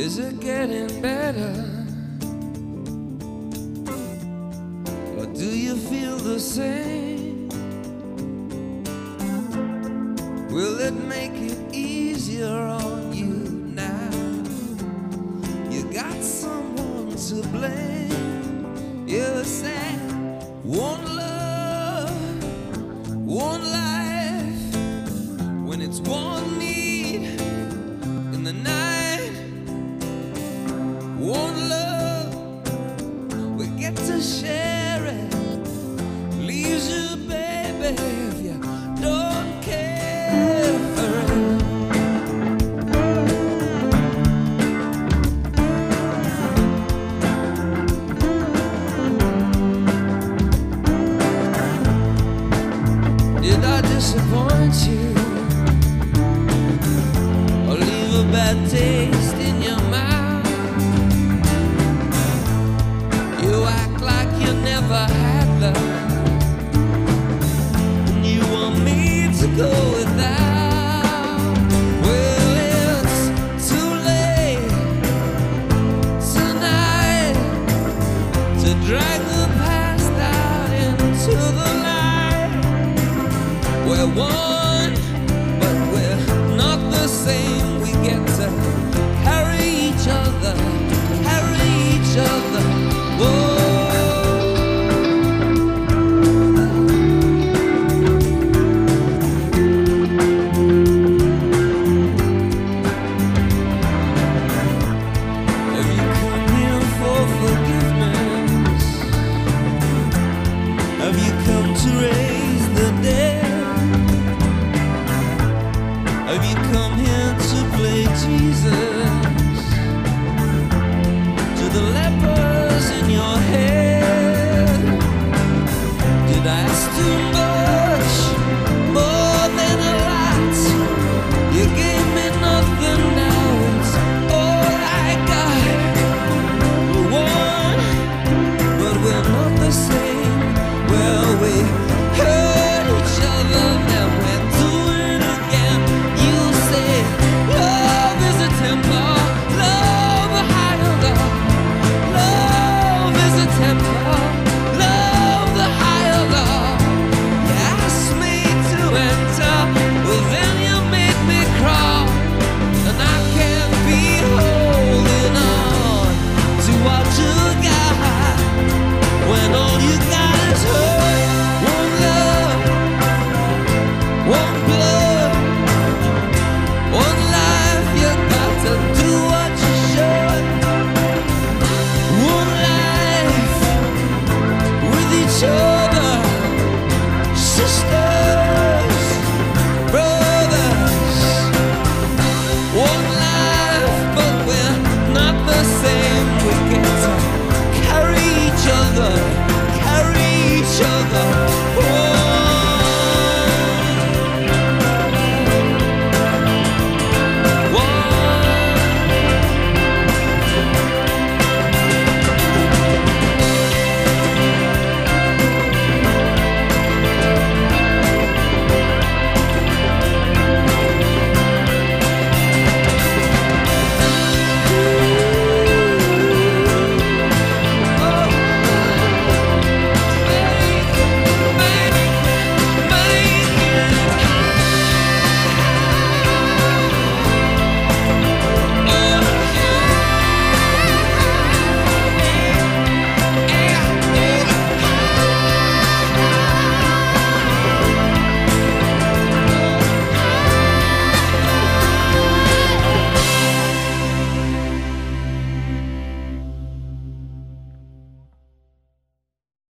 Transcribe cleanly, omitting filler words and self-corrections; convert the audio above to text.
Is it getting better? Or do you feel the same? Will it make it easier on you now? You got someone to blame. You said one love, one life, when it's one need in the night. One love, we get to share it. Leaves you, baby, if you don't care for it. Did I disappoint you? Or leave a bad taste in your mouth? You act like you never had love, and you want me to go without. Well, it's too late tonight to drag the past out into the light. We're one, but we're not the same. We get to carry each other, carry each other. Whoa. Have you come here for forgiveness? Have you come to raise the dead? Have you come here to play Jesus to the lepers in your head?